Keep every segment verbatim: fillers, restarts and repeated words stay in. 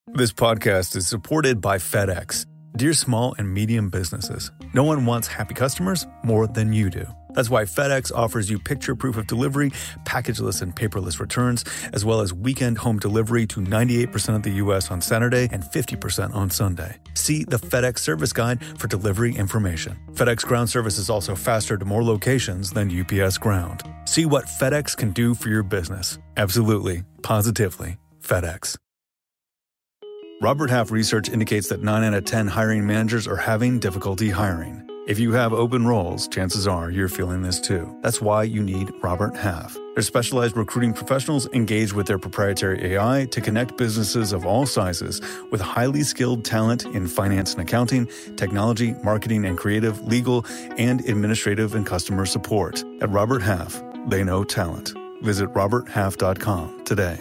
This podcast is supported by FedEx. Dear small and medium businesses, no one wants happy customers more than you do. That's why FedEx offers you picture proof of delivery, packageless and paperless returns, as well as weekend home delivery to ninety-eight percent of the U S on Saturday and fifty percent on Sunday. See the FedEx service guide for delivery information. FedEx Ground service is also faster to more locations than U P S Ground. See what FedEx can do for your business. Absolutely, positively, FedEx. Robert Half research indicates that nine out of ten hiring managers are having difficulty hiring. If you have open roles, chances are you're feeling this too. That's why you need Robert Half. Their specialized recruiting professionals engage with their proprietary A I to connect businesses of all sizes with highly skilled talent in finance and accounting, technology, marketing and creative, legal, and administrative and customer support. At Robert Half, they know talent. Visit robert half dot com today.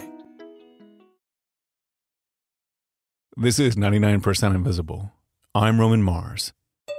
This is ninety-nine percent Invisible. I'm Roman Mars.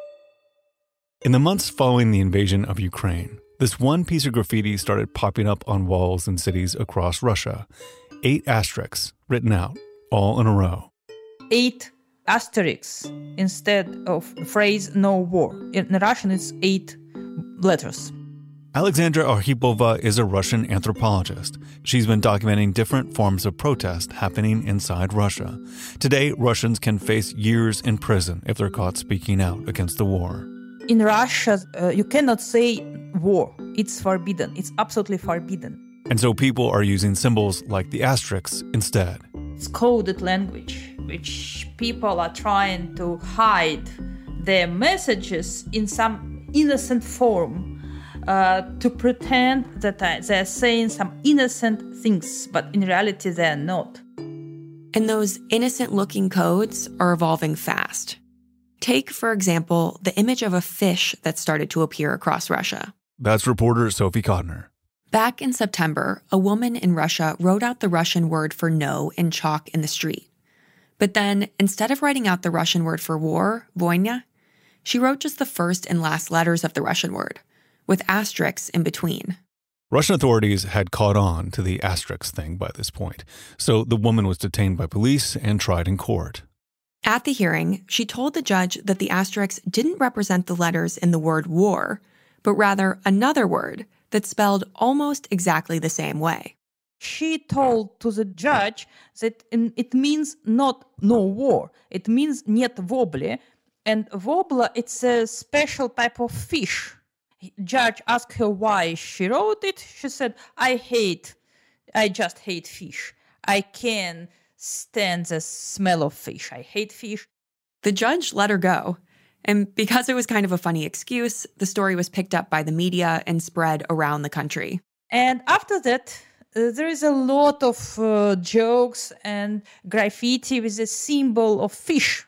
In the months following the invasion of Ukraine, this one piece of graffiti started popping up on walls in cities across Russia. Eight asterisks written out, all in a row. Eight asterisks instead of the phrase "no war." In Russian, it's eight letters. Alexandra Arhipova is a Russian anthropologist. She's been documenting different forms of protest happening inside Russia. Today, Russians can face years in prison if they're caught speaking out against the war. In Russia, uh, you cannot say war. It's forbidden. It's absolutely forbidden. And so people are using symbols like the asterisks instead. It's coded language, which people are trying to hide their messages in some innocent form. Uh, to pretend that uh, they're saying some innocent things, but in reality they're not. And those innocent-looking codes are evolving fast. Take, for example, the image of a fish that started to appear across Russia. That's reporter Sophie Kodner. Back in September, a woman in Russia wrote out the Russian word for no in chalk in the street. But then, instead of writing out the Russian word for war, voyna, she wrote just the first and last letters of the Russian word, with asterisks in between. Russian authorities had caught on to the asterisk thing by this point, so the woman was detained by police and tried in court. At the hearing, she told the judge that the asterisks didn't represent the letters in the word war, but rather another word that spelled almost exactly the same way. She told to the judge that it means not no war, it means нет вобли, and wobbler, it's a special type of fish. Judge asked her why she wrote it. She said, I hate, I just hate fish. I can't stand the smell of fish. I hate fish. The judge let her go. And because it was kind of a funny excuse, the story was picked up by the media and spread around the country. And after that, uh, there is a lot of uh, jokes and graffiti with the symbol of fish.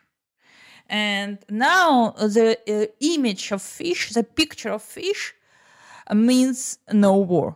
And now the uh, image of fish, the picture of fish, uh, means no war.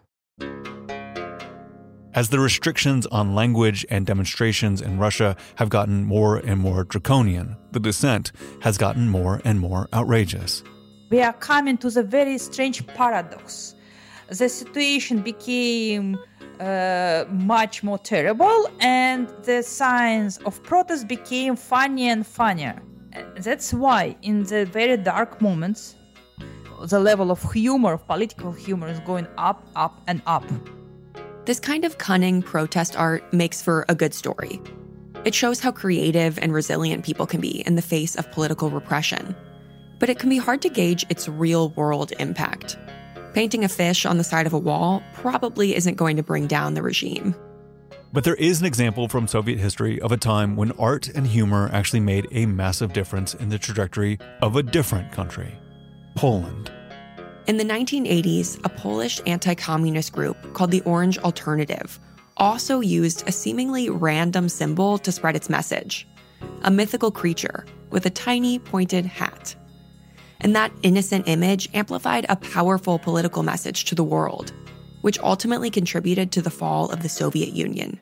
As the restrictions on language and demonstrations in Russia have gotten more and more draconian, the dissent has gotten more and more outrageous. We are coming to the very strange paradox. The situation became uh, much more terrible, and the signs of protest became funnier and funnier. That's why in the very dark moments, the level of humor, of political humor, is going up, up, and up. This kind of cunning protest art makes for a good story. It shows how creative and resilient people can be in the face of political repression. But it can be hard to gauge its real-world impact. Painting a fish on the side of a wall probably isn't going to bring down the regime. But there is an example from Soviet history of a time when art and humor actually made a massive difference in the trajectory of a different country, Poland. In the nineteen eighties, a Polish anti-communist group called the Orange Alternative also used a seemingly random symbol to spread its message, a mythical creature with a tiny pointed hat. And that innocent image amplified a powerful political message to the world, which ultimately contributed to the fall of the Soviet Union.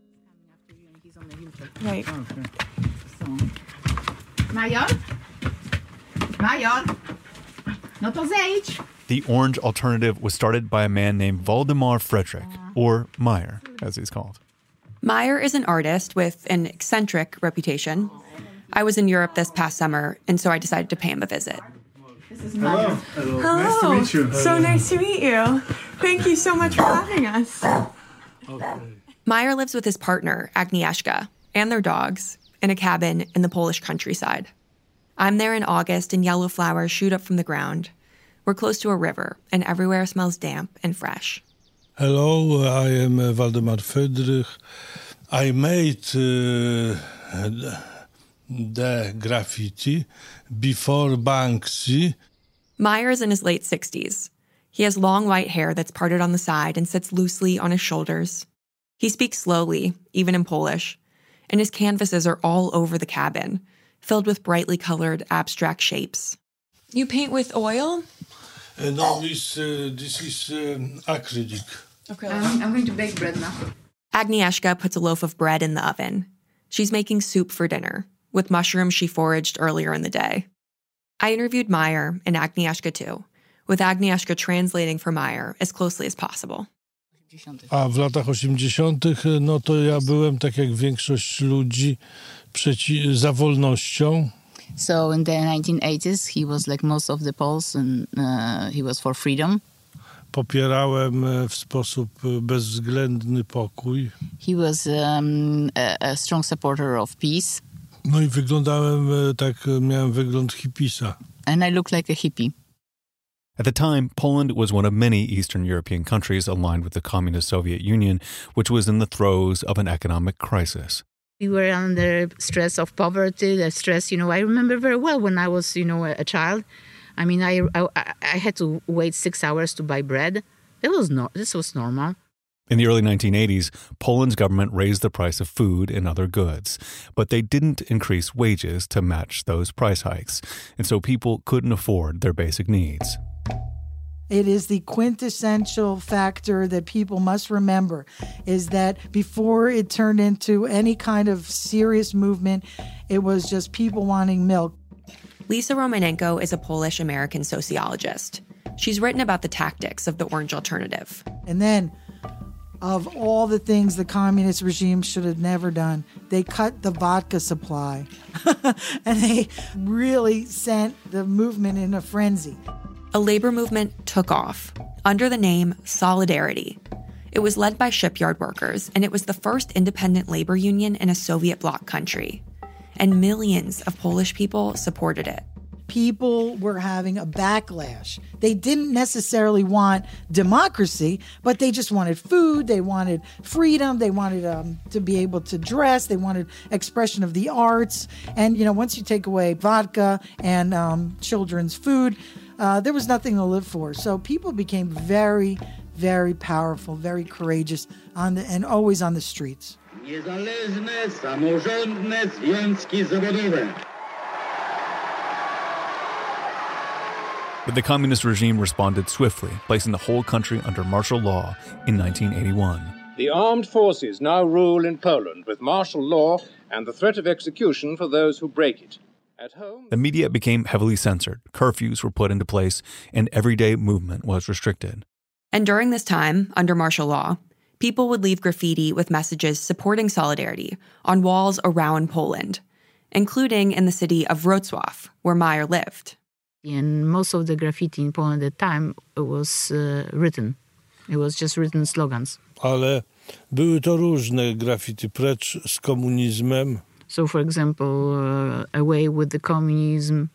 Right. Major? Major? No to zejdź. The Orange Alternative was started by a man named Waldemar Fredrik, or Meyer, as he's called. Meyer is an artist with an eccentric reputation. I was in Europe this past summer, and so I decided to pay him a visit. This is Hello. Hello. Hello. Nice to meet you. So nice to meet you. Thank you so much for having us. Okay. Meyer lives with his partner, Agnieszka, and their dogs in a cabin in the Polish countryside. I'm there in August, and yellow flowers shoot up from the ground. We're close to a river, and everywhere smells damp and fresh. Hello, I am uh, Waldemar Friedrich. I made uh, the graffiti before Banksy. Meyer is in his late sixties. He has long white hair that's parted on the side and sits loosely on his shoulders. He speaks slowly, even in Polish, and his canvases are all over the cabin, filled with brightly colored abstract shapes. You paint with oil? Uh, no, this, uh, this is um, acrylic. Okay. I'm, I'm going to bake bread now. Agnieszka puts a loaf of bread in the oven. She's making soup for dinner, with mushrooms she foraged earlier in the day. I interviewed Meyer and Agnieszka too, with Agnieszka translating for Meyer as closely as possible. A w latach osiemdziesiątych, no to ja byłem, tak jak większość ludzi, przeci- za wolnością. So in the nineteen eighties, he was like most of the Poles, and uh, he was for freedom. Popierałem w sposób bezwzględny pokój. He was um, a, a strong supporter of peace. No i wyglądałem tak, miałem wygląd hipisa. And I looked like a hippie. At the time, Poland was one of many Eastern European countries aligned with the communist Soviet Union, which was in the throes of an economic crisis. We were under stress of poverty, the stress, you know, I remember very well when I was, you know, a, a child. I mean, I, I I had to wait six hours to buy bread. It was no, this was normal. In the early nineteen eighties, Poland's government raised the price of food and other goods, but they didn't increase wages to match those price hikes, and so people couldn't afford their basic needs. It is the quintessential factor that people must remember, is that before it turned into any kind of serious movement, it was just people wanting milk. Lisa Romanenko is a Polish-American sociologist. She's written about the tactics of the Orange Alternative. And then, of all the things the communist regime should have never done, they cut the vodka supply. And they really sent the movement in a frenzy. A labor movement took off under the name Solidarity. It was led by shipyard workers, and it was the first independent labor union in a Soviet bloc country. And millions of Polish people supported it. People were having a backlash. They didn't necessarily want democracy, but they just wanted food, they wanted freedom, they wanted um, to be able to dress, they wanted expression of the arts. And, you know, once you take away vodka and um, children's food, uh, there was nothing to live for. So people became very, very powerful, very courageous, on the, and always on the streets. Niezależne, samorządne związki zawodowe. But the communist regime responded swiftly, placing the whole country under martial law in nineteen eighty-one. The armed forces now rule in Poland with martial law and the threat of execution for those who break it. At home, the media became heavily censored, curfews were put into place, and everyday movement was restricted. And during this time, under martial law, people would leave graffiti with messages supporting Solidarity on walls around Poland, including in the city of Wrocław, where Meyer lived. And most of the graffiti in Poland at the time was uh, written. It was just written slogans. Ale były to różne graffiti, precz z komunizmem. So, for example, uh, away with the communism.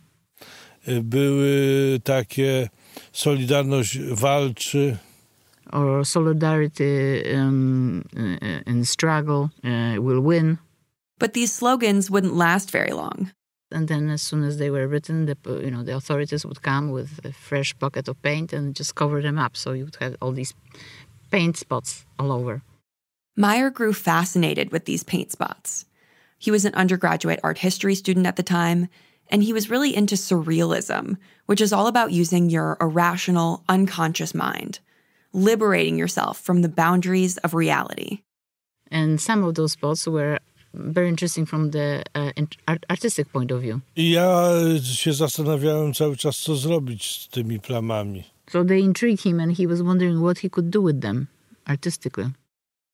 Były takie Solidarność walczy. Or solidarity um, in struggle uh, will win. But these slogans wouldn't last very long. And then as soon as they were written, the, you know, the authorities would come with a fresh bucket of paint and just cover them up. So you would have all these paint spots all over. Meyer grew fascinated with these paint spots. He was an undergraduate art history student at the time, and he was really into surrealism, which is all about using your irrational, unconscious mind, liberating yourself from the boundaries of reality. And some of those spots were very interesting from the uh, art- artistic point of view. I ja się zastanawiałem cały czas, co zrobić z tymi plamami. So they intrigued him, and he was wondering what he could do with them artistically.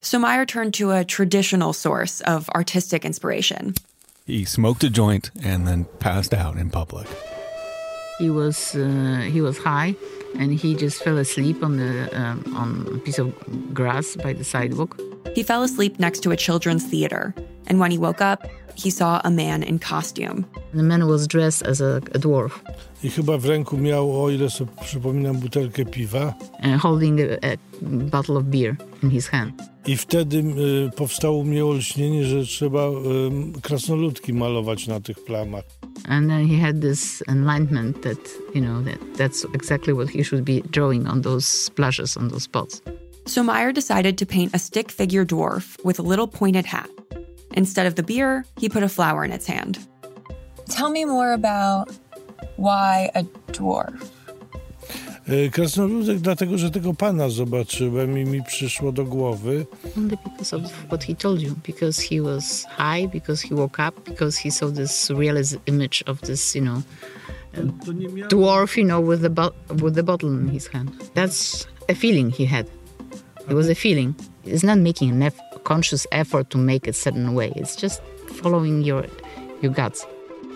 So Meyer turned to a traditional source of artistic inspiration. He smoked a joint and then passed out in public. He was uh, he was high, and he just fell asleep on the um, on a piece of grass by the sidewalk. He fell asleep next to a children's theater, and when he woke up, he saw a man in costume. The man was dressed as a, a dwarf. I chyba w ręku miał, o ile sobie przypominam, butelkę piwa. And holding a, a bottle of beer in his hand. I wtedy y, powstało u mnie olśnienie, że trzeba y, krasnoludki malować na tych plamach. And then he had this enlightenment that, you know, that that's exactly what he should be drawing on those splashes, on those spots. So Meyer decided to paint a stick figure dwarf with a little pointed hat. Instead of the beer, he put a flower in its hand. Tell me more about why a dwarf. Krasnoludek dlatego, że tego pana zobaczyłem i mi przyszło do głowy. Only because of what he told you, because he was high, because he woke up, because he saw this surrealist image of this, you know, uh, dwarf, you know, with the bo- with the bottle in his hand. That's a feeling he had. It was a feeling. It's not making an eff- conscious effort to make it certain way. It's just following your your guts.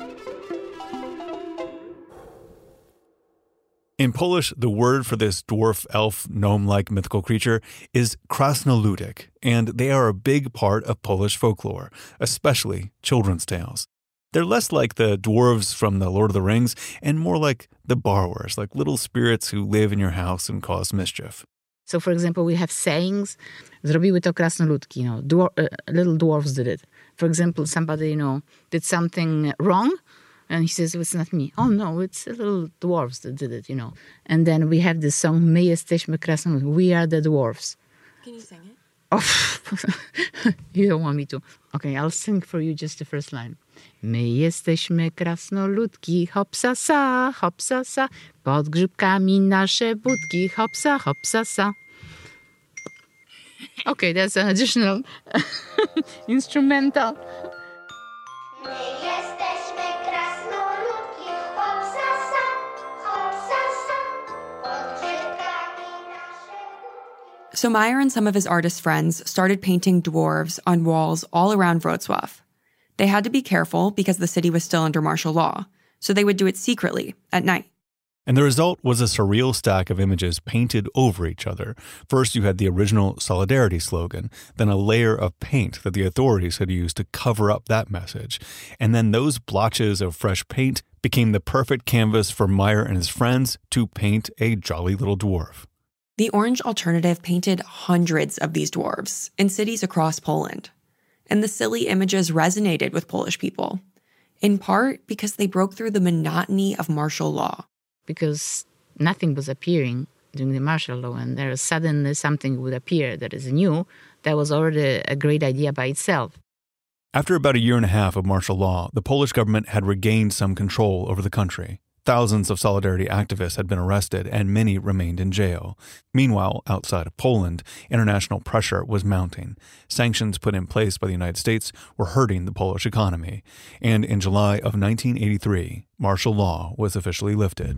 In Polish, the word for this dwarf, elf, gnome-like mythical creature is krasnoludek, and they are a big part of Polish folklore, especially children's tales. They're less like the dwarves from the Lord of the Rings and more like the borrowers, like little spirits who live in your house and cause mischief. So, for example, we have sayings. Zrobiły to krasnoludki, you know, dwar- uh, little dwarfs did it. For example, somebody, you know, did something wrong, and he says, it's not me. Oh, no, it's the little dwarfs that did it, you know. And then we have this song, My jesteśmy krasnoludki, we are the dwarfs. Can you sing it? Oh, you don't want me to. Okay, I'll sing for you just the first line. My jesteśmy krasnoludki, hopsa sa, hopsa sa, pod grzybkami nasze budki, hopsa, hopsa sa. Okay, that's an additional instrumental. So Meyer and some of his artist friends started painting dwarves on walls all around Wrocław. They had to be careful because the city was still under martial law, so they would do it secretly at night. And the result was a surreal stack of images painted over each other. First, you had the original Solidarity slogan, then a layer of paint that the authorities had used to cover up that message. And then those blotches of fresh paint became the perfect canvas for Meyer and his friends to paint a jolly little dwarf. The Orange Alternative painted hundreds of these dwarves in cities across Poland. And the silly images resonated with Polish people, in part because they broke through the monotony of martial law. Because nothing was appearing during the martial law, and there suddenly something would appear that is new, that was already a great idea by itself. After about a year and a half of martial law, the Polish government had regained some control over the country. Thousands of Solidarity activists had been arrested, and many remained in jail. Meanwhile, outside of Poland, international pressure was mounting. Sanctions put in place by the United States were hurting the Polish economy. And in July of nineteen eighty-three, martial law was officially lifted.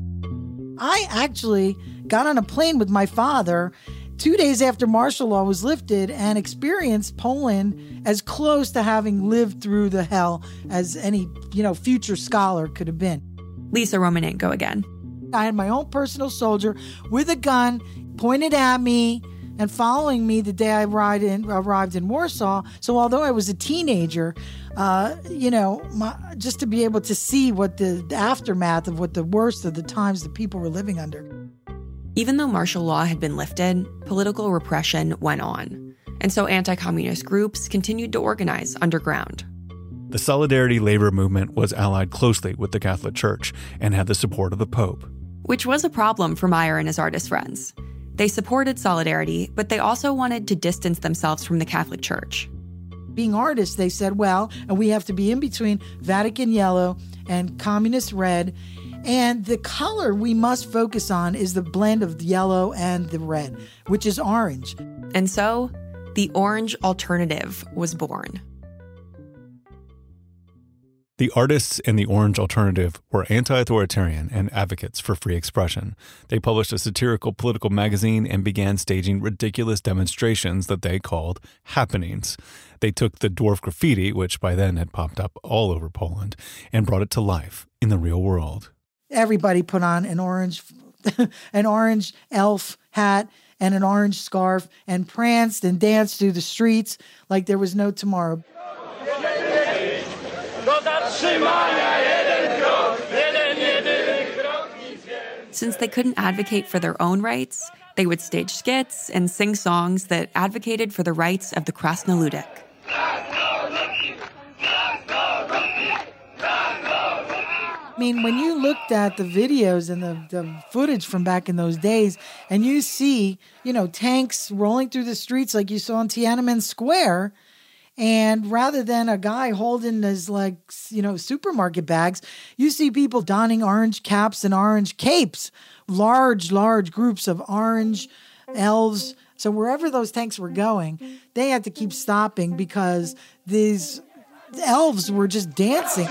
I actually got on a plane with my father two days after martial law was lifted and experienced Poland as close to having lived through the hell as any, you know, future scholar could have been. Lisa Romanenko again. I had my own personal soldier with a gun pointed at me and following me the day I arrived in, arrived in Warsaw. So although I was a teenager, uh, you know, my, just to be able to see what the, the aftermath of what the worst of the times that people were living under. Even though martial law had been lifted, political repression went on. And so anti-communist groups continued to organize underground. The Solidarity labor movement was allied closely with the Catholic Church and had the support of the Pope. Which was a problem for Meyer and his artist friends. They supported Solidarity, but they also wanted to distance themselves from the Catholic Church. Being artists, they said, well, and we have to be in between Vatican yellow and communist red. And the color we must focus on is the blend of the yellow and the red, which is orange. And so, the Orange Alternative was born. The artists in the Orange Alternative were anti-authoritarian and advocates for free expression. They published a satirical political magazine and began staging ridiculous demonstrations that they called happenings. They took the dwarf graffiti, which by then had popped up all over Poland, and brought it to life in the real world. Everybody put on an orange, an orange elf hat and an orange scarf and pranced and danced through the streets like there was no tomorrow. Since they couldn't advocate for their own rights, they would stage skits and sing songs that advocated for the rights of the Krasnoludek. I mean, when you looked at the videos and the, the footage from back in those days, and you see, you know, tanks rolling through the streets like you saw in Tiananmen Square, and rather than a guy holding his, like, you know, supermarket bags, you see people donning orange caps and orange capes, large, large groups of orange elves. So wherever those tanks were going, they had to keep stopping because these elves were just dancing.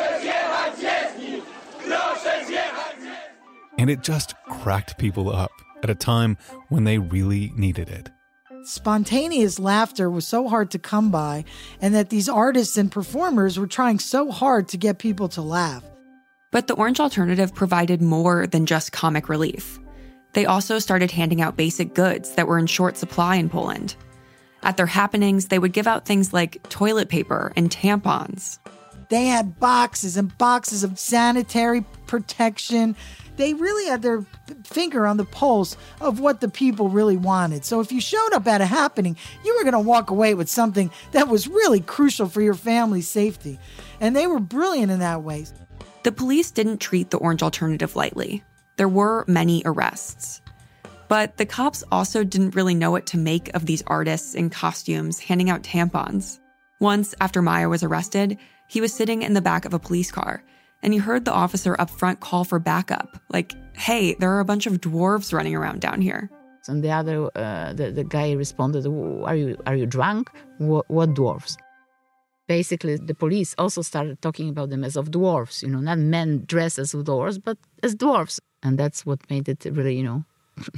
And it just cracked people up at a time when they really needed it. Spontaneous laughter was so hard to come by, and that these artists and performers were trying so hard to get people to laugh. But the Orange Alternative provided more than just comic relief. They also started handing out basic goods that were in short supply in Poland. At their happenings, they would give out things like toilet paper and tampons. They had boxes and boxes of sanitary protection. They really had their finger on the pulse of what the people really wanted. So if you showed up at a happening, you were going to walk away with something that was really crucial for your family's safety. And they were brilliant in that way. The police didn't treat the Orange Alternative lightly. There were many arrests. But the cops also didn't really know what to make of these artists in costumes handing out tampons. Once, after Maya was arrested, he was sitting in the back of a police car, and he heard the officer up front call for backup, like, hey, there are a bunch of dwarves running around down here. And the other, uh, the, the guy responded, are you are you drunk? What, what dwarves? Basically, the police also started talking about them as of dwarves, you know, not men dressed as dwarves, but as dwarves. And that's what made it really, you know,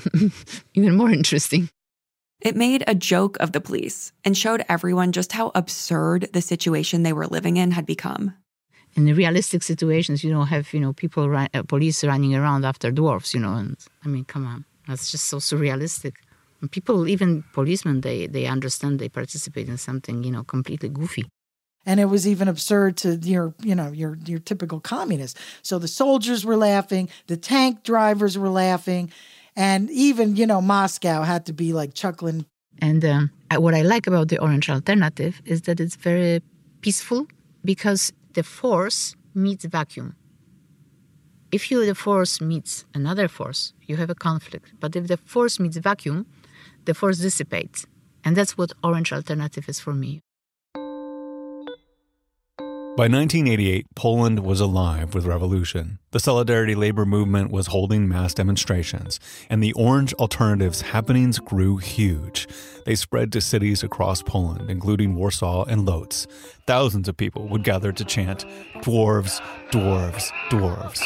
even more interesting. It made a joke of the police and showed everyone just how absurd the situation they were living in had become. In the realistic situations, you don't have, you know, people, run, uh, police running around after dwarfs, you know, and I mean, come on, that's just so surrealistic. And people, even policemen, they, they understand they participate in something, you know, completely goofy. And it was even absurd to your, you know, your your typical communist. So the soldiers were laughing, the tank drivers were laughing, and even, you know, Moscow had to be like chuckling. And um, what I like about the Orange Alternative is that it's very peaceful because the force meets vacuum. If you, the force meets another force, you have a conflict. But if the force meets vacuum, the force dissipates. And that's what Orange Alternative is for me. By nineteen eighty-eight, Poland was alive with revolution. The Solidarity labor movement was holding mass demonstrations, and the Orange Alternative's happenings grew huge. They spread to cities across Poland, including Warsaw and Lodz. Thousands of people would gather to chant, "Dwarves, dwarves, dwarves."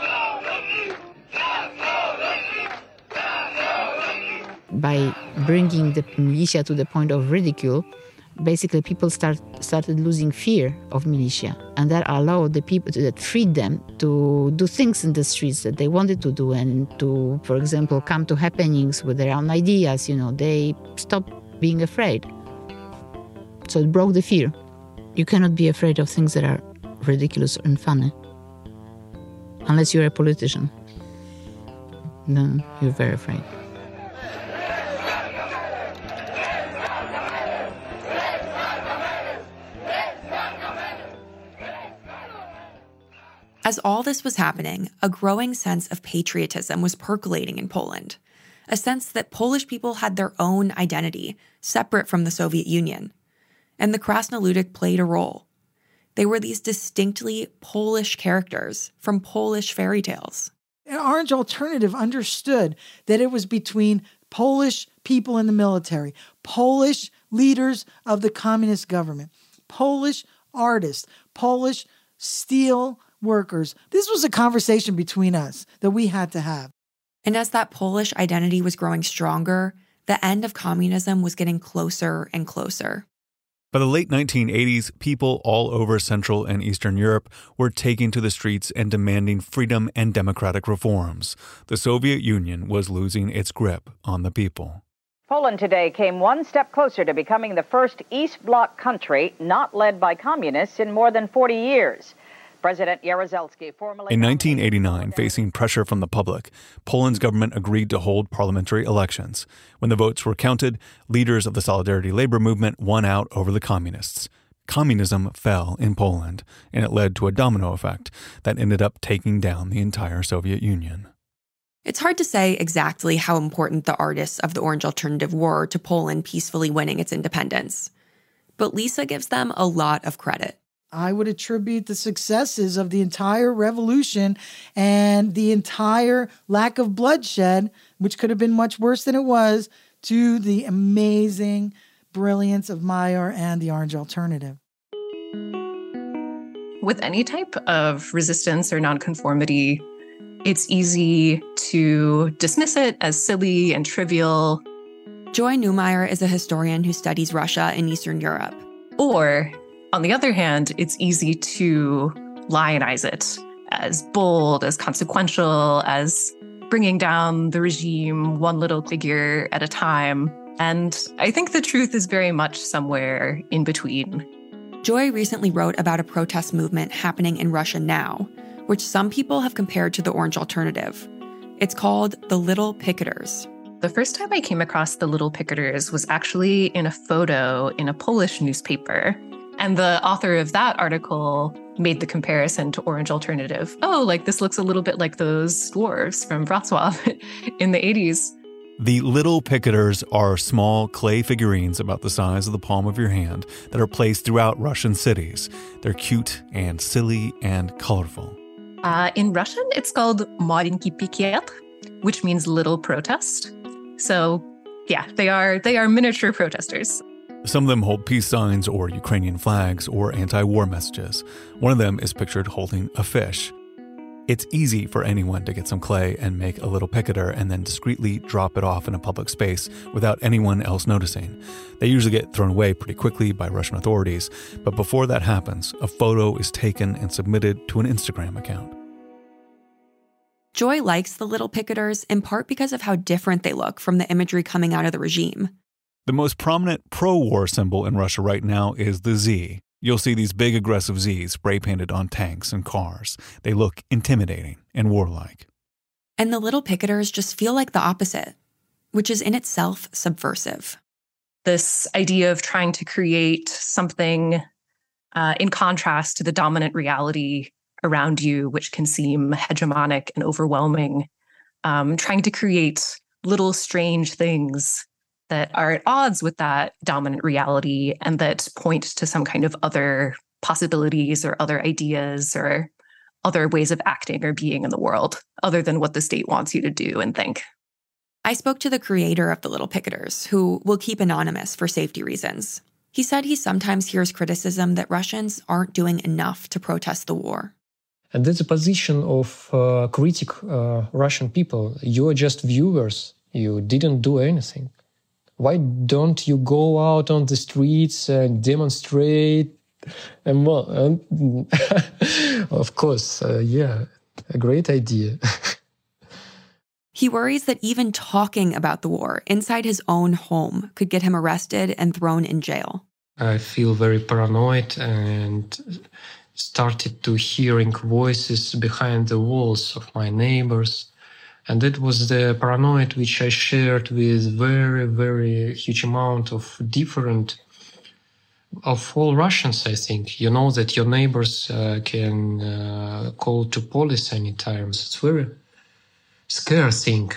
By bringing the militia to the point of ridicule, basically people start, started losing fear of militia, and that allowed the people to, that freed them to do things in the streets that they wanted to do, and to, for example, come to happenings with their own ideas. You know, they stopped being afraid. So it broke the fear. You cannot be afraid of things that are ridiculous and funny, unless you're a politician. Then you're very afraid. As all this was happening, a growing sense of patriotism was percolating in Poland, a sense that Polish people had their own identity, separate from the Soviet Union. And the Krasnoludek played a role. They were these distinctly Polish characters from Polish fairy tales. An Orange Alternative understood that it was between Polish people in the military, Polish leaders of the communist government, Polish artists, Polish steel workers. This was a conversation between us that we had to have. And as that Polish identity was growing stronger, the end of communism was getting closer and closer. By the late nineteen eighties, people all over Central and Eastern Europe were taking to the streets and demanding freedom and democratic reforms. The Soviet Union was losing its grip on the people. Poland today came one step closer to becoming the first East Bloc country not led by communists in more than forty years. President Jaruzelski formally... In nineteen eighty-nine, facing pressure from the public, Poland's government agreed to hold parliamentary elections. When the votes were counted, leaders of the Solidarity Labor movement won out over the communists. Communism fell in Poland, and it led to a domino effect that ended up taking down the entire Soviet Union. It's hard to say exactly how important the artists of the Orange Alternative were to Poland peacefully winning its independence. But Lisa gives them a lot of credit. I would attribute the successes of the entire revolution and the entire lack of bloodshed, which could have been much worse than it was, to the amazing brilliance of Major and the Orange Alternative. With any type of resistance or nonconformity, it's easy to dismiss it as silly and trivial. Joy Neumeier is a historian who studies Russia and Eastern Europe. Or, on the other hand, it's easy to lionize it as bold, as consequential, as bringing down the regime one little figure at a time. And I think the truth is very much somewhere in between. Joy recently wrote about a protest movement happening in Russia now, which some people have compared to the Orange Alternative. It's called the Little Picketers. The first time I came across the Little Picketers was actually in a photo in a Polish newspaper. And the author of that article made the comparison to Orange Alternative. Oh, like this looks a little bit like those dwarves from Wrocław in the eighties. The Little Picketers are small clay figurines about the size of the palm of your hand that are placed throughout Russian cities. They're cute and silly and colorful. Uh, in Russian, it's called Маленький пикет, which means little protest. So, yeah, they are they are miniature protesters. Some of them hold peace signs or Ukrainian flags or anti-war messages. One of them is pictured holding a fish. It's easy for anyone to get some clay and make a little picketer and then discreetly drop it off in a public space without anyone else noticing. They usually get thrown away pretty quickly by Russian authorities, but before that happens, a photo is taken and submitted to an Instagram account. Joy likes the Little Picketers in part because of how different they look from the imagery coming out of the regime. The most prominent pro-war symbol in Russia right now is the Z. You'll see these big aggressive Zs spray-painted on tanks and cars. They look intimidating and warlike. And the Little Picketers just feel like the opposite, which is in itself subversive. This idea of trying to create something uh, in contrast to the dominant reality around you, which can seem hegemonic and overwhelming, um, trying to create little strange things that are at odds with that dominant reality and that point to some kind of other possibilities or other ideas or other ways of acting or being in the world, other than what the state wants you to do and think. I spoke to the creator of the Little Picketers, who will keep anonymous for safety reasons. He said he sometimes hears criticism that Russians aren't doing enough to protest the war. And that's a position of uh, critic uh, Russian people. You're just viewers. You didn't do anything. Why don't you go out on the streets and demonstrate? And well, and of course, uh, yeah, a great idea. He worries that even talking about the war inside his own home could get him arrested and thrown in jail. I feel very paranoid and started to hearing voices behind the walls of my neighbors. And that was the paranoia which I shared with very, very huge amount of different, of all Russians, I think. You know that your neighbors uh, can uh, call to police anytime. It's very scary thing.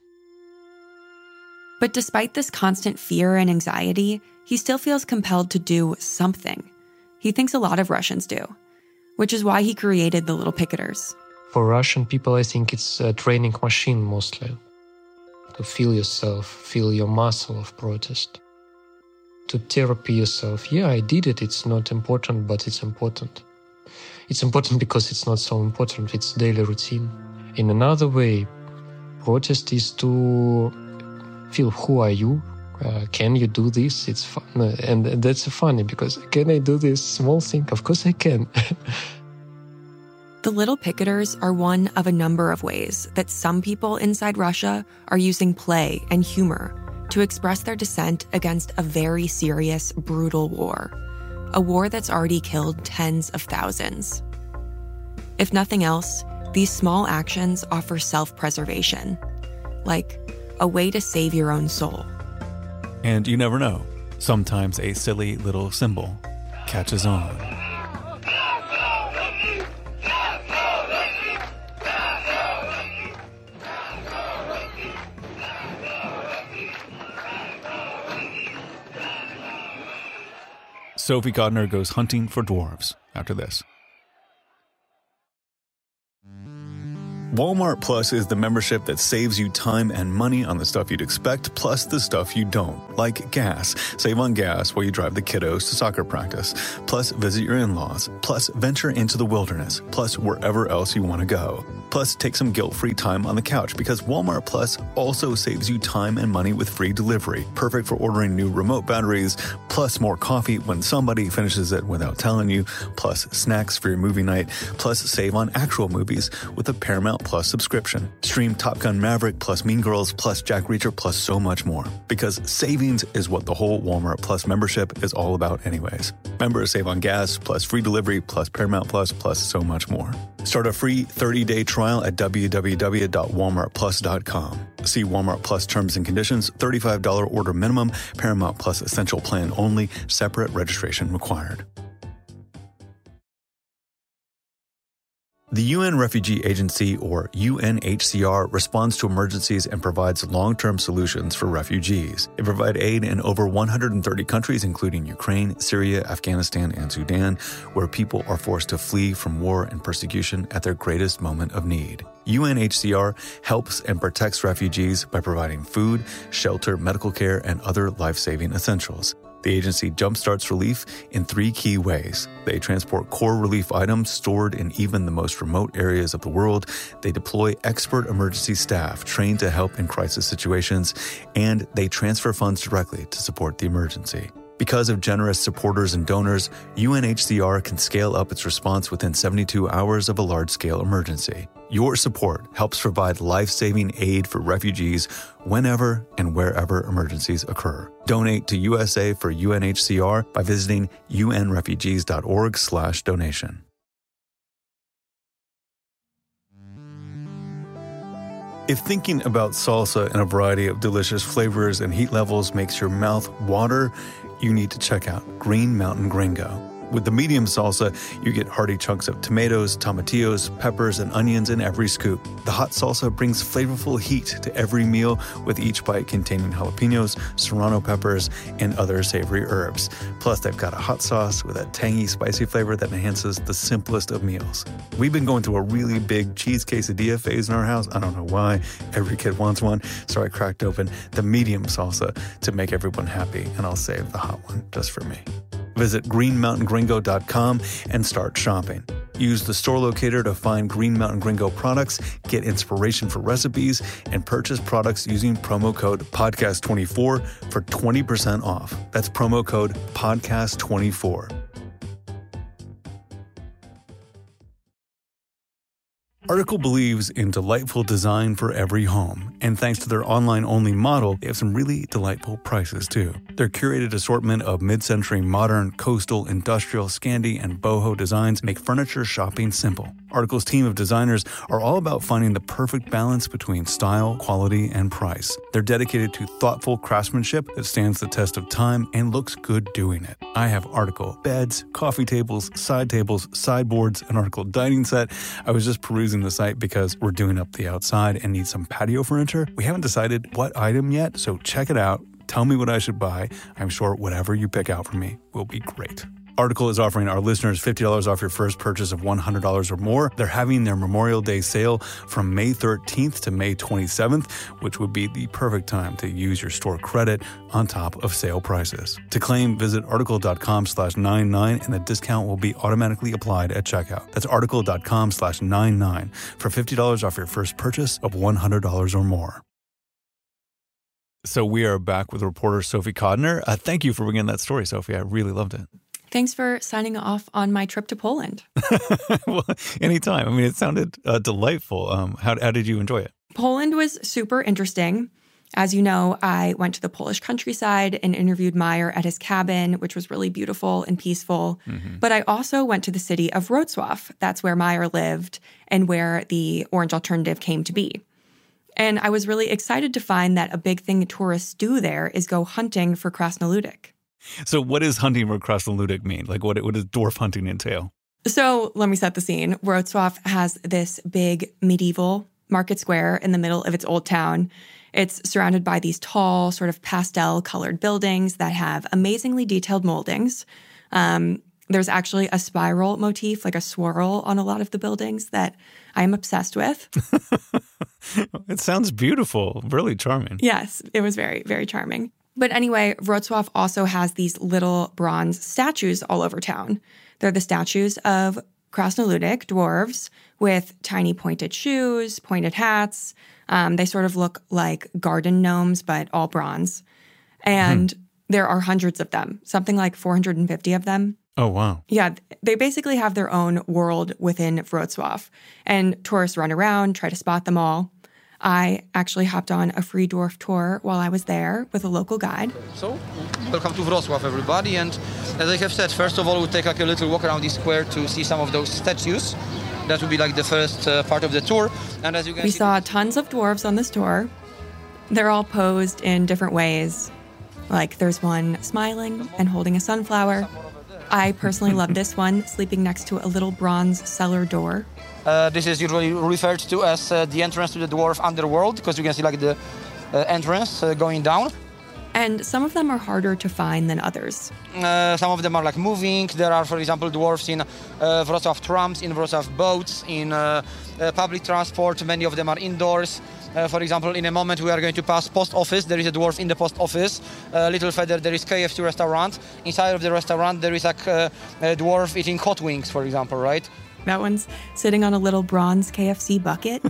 But despite this constant fear and anxiety, he still feels compelled to do something. He thinks a lot of Russians do, which is why he created the Little Picketers. For Russian people, I think it's a training machine mostly. To feel yourself, feel your muscle of protest. To therapy yourself. Yeah, I did it. It's not important, but it's important. it's important because it's not so important. It's daily routine. In another way, protest is to feel, who are you? Uh, can you do this? It's fun. And that's funny because can I do this small thing? Of course I can. The Little Picketers are one of a number of ways that some people inside Russia are using play and humor to express their dissent against a very serious, brutal war. A war that's already killed tens of thousands. If nothing else, these small actions offer self-preservation, like a way to save your own soul. And you never know. Sometimes a silly little symbol catches on. Sophie Godner goes hunting for dwarves after this. Walmart Plus is the membership that saves you time and money on the stuff you'd expect, plus the stuff you don't, like gas. Save on gas while you drive the kiddos to soccer practice, plus visit your in-laws, plus venture into the wilderness, plus wherever else you want to go. Plus, take some guilt-free time on the couch because Walmart Plus also saves you time and money with free delivery, perfect for ordering new remote batteries, plus more coffee when somebody finishes it without telling you, plus snacks for your movie night, plus save on actual movies with a Paramount Plus subscription. Stream Top Gun Maverick plus Mean Girls plus Jack Reacher plus so much more. Because savings is what the whole Walmart Plus membership is all about anyways. Members save on gas plus free delivery plus Paramount Plus plus so much more. Start a free thirty-day trial at w w w dot walmart plus dot com. See Walmart Plus terms and conditions, thirty-five dollars order minimum, Paramount Plus Essential Plan only, separate registration required. The U N Refugee Agency, or U N H C R, responds to emergencies and provides long-term solutions for refugees. They provide aid in over one hundred thirty countries, including Ukraine, Syria, Afghanistan, and Sudan, where people are forced to flee from war and persecution at their greatest moment of need. U N H C R helps and protects refugees by providing food, shelter, medical care, and other life-saving essentials. The agency jumpstarts relief in three key ways. They transport core relief items stored in even the most remote areas of the world. They deploy expert emergency staff trained to help in crisis situations. And they transfer funds directly to support the emergency. Because of generous supporters and donors, U N H C R can scale up its response within seventy-two hours of a large-scale emergency. Your support helps provide life-saving aid for refugees whenever and wherever emergencies occur. Donate to U S A for U N H C R by visiting unrefugees.org slash donation. If thinking about salsa in a variety of delicious flavors and heat levels makes your mouth water, you need to check out Green Mountain Gringo. With the medium salsa, you get hearty chunks of tomatoes, tomatillos, peppers, and onions in every scoop. The hot salsa brings flavorful heat to every meal, with each bite containing jalapenos, serrano peppers, and other savory herbs. Plus, they've got a hot sauce with a tangy, spicy flavor that enhances the simplest of meals. We've been going through a really big cheese quesadilla phase in our house. I don't know why. Every kid wants one, so I cracked open the medium salsa to make everyone happy, and I'll save the hot one just for me. Visit green mountain gringo dot com and start shopping. Use the store locator to find Green Mountain Gringo products, get inspiration for recipes, and purchase products using promo code podcast twenty-four for twenty percent off. That's promo code podcast twenty-four. Article believes in delightful design for every home, and thanks to their online-only model, they have some really delightful prices too. Their curated assortment of mid-century modern, coastal, industrial, Scandi, and boho designs make furniture shopping simple. Article's team of designers are all about finding the perfect balance between style, quality, and price. They're dedicated to thoughtful craftsmanship that stands the test of time and looks good doing it. I have Article beds, coffee tables, side tables, sideboards, an Article dining set. I was just perusing the site because we're doing up the outside and need some patio furniture. We haven't decided what item yet, so check it out. Tell me what I should buy. I'm sure whatever you pick out for me will be great. Article is offering our listeners fifty dollars off your first purchase of one hundred dollars or more. They're having their Memorial Day sale from May thirteenth to May twenty-seventh, which would be the perfect time to use your store credit on top of sale prices. To claim, visit article.com slash 99 and the discount will be automatically applied at checkout. That's article.com slash 99 for fifty dollars off your first purchase of one hundred dollars or more. So we are back with reporter Sophie Kodner. Uh, thank you for bringing that story, Sophie. I really loved it. Thanks for signing off on my trip to Poland. Well, anytime. I mean, it sounded uh, delightful. Um, how, how did you enjoy it? Poland was super interesting. As you know, I went to the Polish countryside and interviewed Meyer at his cabin, which was really beautiful and peaceful. Mm-hmm. But I also went to the city of Wrocław. That's where Meyer lived and where the Orange Alternative came to be. And I was really excited to find that a big thing tourists do there is go hunting for Krasnoludek. So what does hunting for Krasnoludek mean? Like, what, what does dwarf hunting entail? So let me set the scene. Wrocław has this big medieval market square in the middle of its old town. It's surrounded by these tall, sort of pastel-colored buildings that have amazingly detailed moldings. Um, there's actually a spiral motif, like a swirl on a lot of the buildings that I'm obsessed with. It sounds beautiful, really charming. Yes, it was very, very charming. But anyway, Wrocław also has these little bronze statues all over town. They're the statues of Krasnoludek, dwarves, with tiny pointed shoes, pointed hats. Um, they sort of look like garden gnomes, but all bronze. And hmm. there are hundreds of them, something like four hundred fifty of them. Oh, wow. Yeah, they basically have their own world within Wrocław. And tourists run around, try to spot them all. I actually hopped on a free dwarf tour while I was there with a local guide. So, welcome to Wrocław, everybody. And as I have said, first of all, we'll take like a little walk around the square to see some of those statues. That would be like the first uh, part of the tour. And as you can we see, saw tons of dwarves on this tour. They're all posed in different ways. Like there's one smiling and holding a sunflower. I personally love this one, sleeping next to a little bronze cellar door. Uh, this is usually referred to as uh, the entrance to the dwarf underworld, because you can see like the uh, entrance uh, going down. And some of them are harder to find than others. Uh, some of them are like moving. There are, for example, dwarfs in uh, Wrocław trams, in Wrocław boats, in uh, uh, public transport. Many of them are indoors. Uh, for example, in a moment we are going to pass post office. There is a dwarf in the post office. A uh, little further there is K F C restaurant. Inside of the restaurant there is like, uh, a dwarf eating hot wings, for example, right? That one's sitting on a little bronze K F C bucket.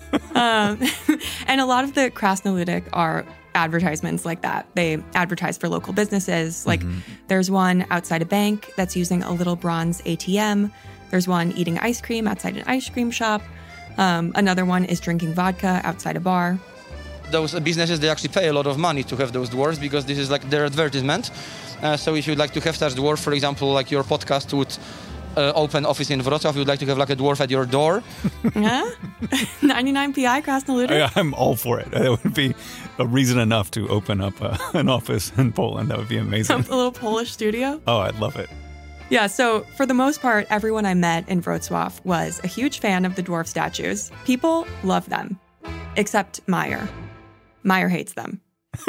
um, and a lot of the Krasnoludek are advertisements like that. They advertise for local businesses. Like mm-hmm. there's one outside a bank that's using a little bronze A T M. There's one eating ice cream outside an ice cream shop. Um, another one is drinking vodka outside a bar. Those businesses, they actually pay a lot of money to have those dwarfs because this is like their advertisement. Uh, so if you'd like to have such dwarf, for example, like your podcast would uh, open office in Wrocław, you'd like to have like a dwarf at your door. Yeah? ninety-nine P I Krasnoludek? I'm all for it. It would be a reason enough to open up a, an office in Poland. That would be amazing. A little Polish studio? Oh, I'd love it. Yeah, so for the most part, everyone I met in Wrocław was a huge fan of the dwarf statues. People love them, except Meyer. Meyer hates them.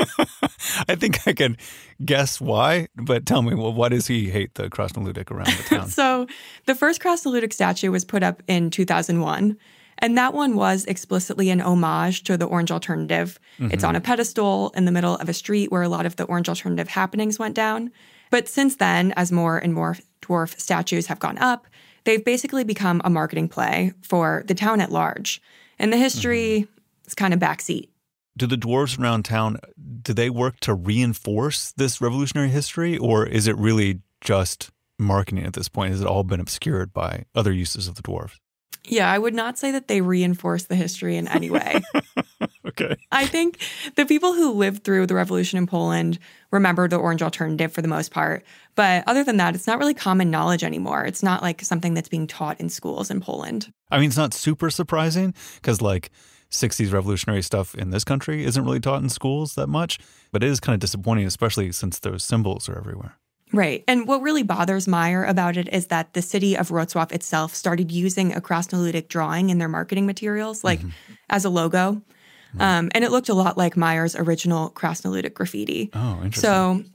I think I can guess why, but tell me, well, why does he hate the Krasnoludek around the town? So the first Krasnoludek statue was put up in two thousand one, and that one was explicitly an homage to the Orange Alternative. Mm-hmm. It's on a pedestal in the middle of a street where a lot of the Orange Alternative happenings went down. But since then, as more and more dwarf statues have gone up, they've basically become a marketing play for the town at large. And the history mm-hmm. is kind of backseat. Do the dwarves around town, do they work to reinforce this revolutionary history, or is it really just marketing at this point? Has it all been obscured by other uses of the dwarves? Yeah, I would not say that they reinforce the history in any way. Okay. I think the people who lived through the revolution in Poland remember the Orange Alternative for the most part. But other than that, it's not really common knowledge anymore. It's not like something that's being taught in schools in Poland. I mean, it's not super surprising because like sixties revolutionary stuff in this country isn't really taught in schools that much. But it is kind of disappointing, especially since those symbols are everywhere. Right. And what really bothers Meyer about it is that the city of Wrocław itself started using a Krasnoludek drawing in their marketing materials, like mm-hmm. as a logo. Right. Um, and it looked a lot like Meyer's original Krasnoludek graffiti. Oh, interesting. So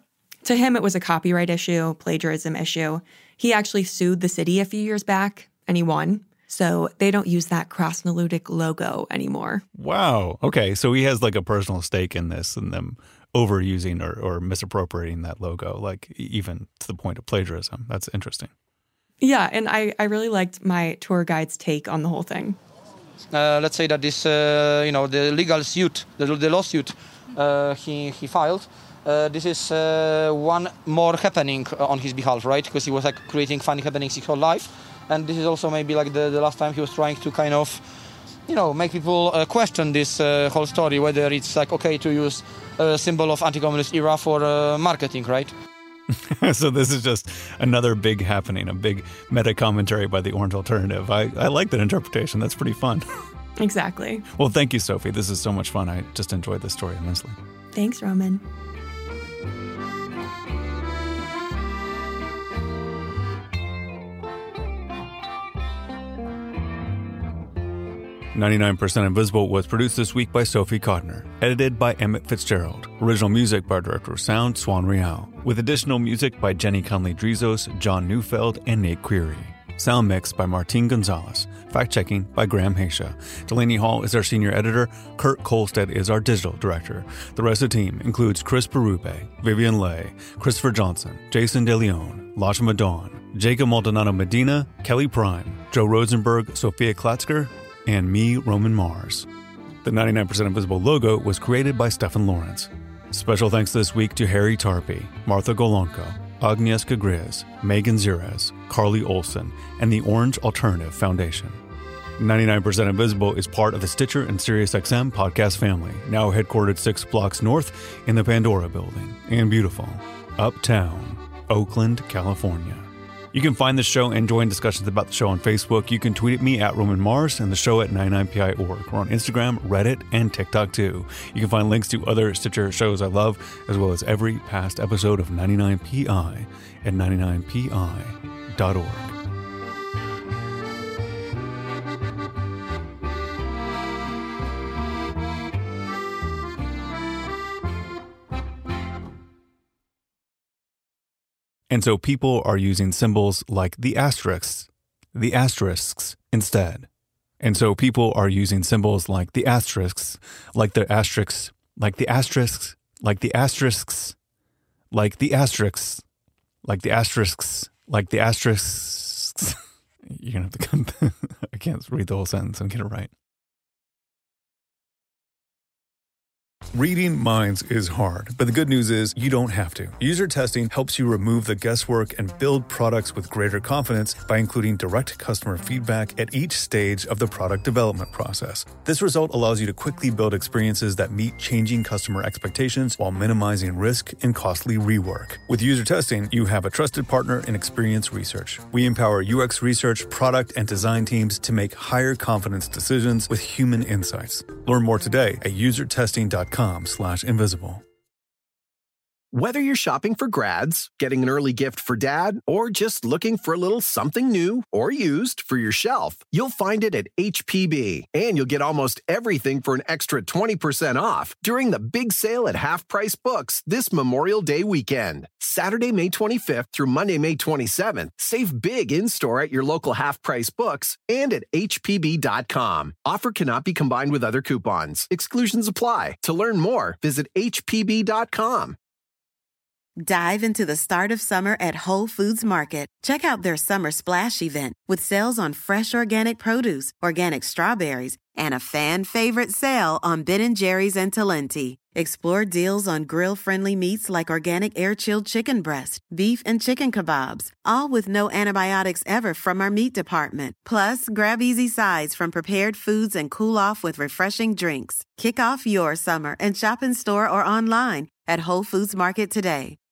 To him, it was a copyright issue, plagiarism issue. He actually sued the city a few years back, and he won. So they don't use that Krasnoludek logo anymore. Wow. Okay, so he has like a personal stake in this and them overusing or, or misappropriating that logo, like even to the point of plagiarism. That's interesting. Yeah, and I, I really liked my tour guide's take on the whole thing. Uh, let's say that this, uh, you know, the legal suit, the, the lawsuit uh, he, he filed, uh, this is uh, one more happening on his behalf, right? Because he was like creating funny happenings his whole life. And this is also maybe like the, the last time he was trying to kind of, you know, make people uh, question this uh, whole story, whether it's like okay to use a symbol of anti-communist era for uh, marketing, right? So this is just another big happening, a big meta commentary by the Orange Alternative. I, I like that interpretation. That's pretty fun. Exactly. Well, thank you, Sophie. This is so much fun. I just enjoyed this story immensely. Thanks, Roman. ninety-nine percent Invisible was produced this week by Sophie Codner, edited by Emmett Fitzgerald, original music by Director of Sound Swan Real, with additional music by Jenny Conley-Drizos, John Neufeld, and Nate Query. Sound mix by Martin Gonzalez, fact-checking by Graham Haysha. Delaney Hall is our senior editor, Kurt Kolstad is our digital director. The rest of the team includes Chris Berube, Vivian Leigh, Christopher Johnson, Jason DeLeon, Lashma Dawn, Jacob Maldonado Medina, Kelly Prime, Joe Rosenberg, Sophia Klatzker, and me, Roman Mars. The ninety-nine percent Invisible logo was created by Stefan Lawrence. Special thanks this week to Harry Tarpey, Martha Golonko, Agnieszka Gryz, Megan Zirez, Carly Olson, and the Orange Alternative Foundation. ninety-nine percent Invisible is part of the Stitcher and SiriusXM podcast family, now headquartered six blocks north in the Pandora building in beautiful Uptown, Oakland, California. You can find the show and join discussions about the show on Facebook. You can tweet at me at Roman Mars and the show at ninety-nine P I dot org. We're on Instagram, Reddit, and TikTok too. You can find links to other Stitcher shows I love, as well as every past episode of ninety-nine P I at ninety-nine P I dot org. And so people are using symbols like the asterisks, the asterisks instead. And so people are using symbols like the asterisks, like the asterisks, like the asterisks, like the asterisks, like the asterisks, like the asterisks, like the asterisks. You're going to have to come. I can't read the whole sentence and get it right. Reading minds is hard, but the good news is you don't have to. User testing helps you remove the guesswork and build products with greater confidence by including direct customer feedback at each stage of the product development process. This result allows you to quickly build experiences that meet changing customer expectations while minimizing risk and costly rework. With user testing, you have a trusted partner in Experience Research. We empower U X research, product, and design teams to make higher confidence decisions with human insights. Learn more today at user testing dot com slash invisible. Whether you're shopping for grads, getting an early gift for dad, or just looking for a little something new or used for your shelf, you'll find it at H P B. And you'll get almost everything for an extra twenty percent off during the big sale at Half Price Books this Memorial Day weekend. Saturday, May twenty-fifth through Monday, May twenty-seventh. Save big in-store at your local Half Price Books and at H P B dot com. Offer cannot be combined with other coupons. Exclusions apply. To learn more, visit H P B dot com. Dive into the start of summer at Whole Foods Market. Check out their Summer Splash event with sales on fresh organic produce, organic strawberries, and a fan-favorite sale on Ben and Jerry's and Talenti. Explore deals on grill-friendly meats like organic air-chilled chicken breast, beef, and chicken kebabs, all with no antibiotics ever from our meat department. Plus, grab easy sides from prepared foods and cool off with refreshing drinks. Kick off your summer and shop in store or online at Whole Foods Market today.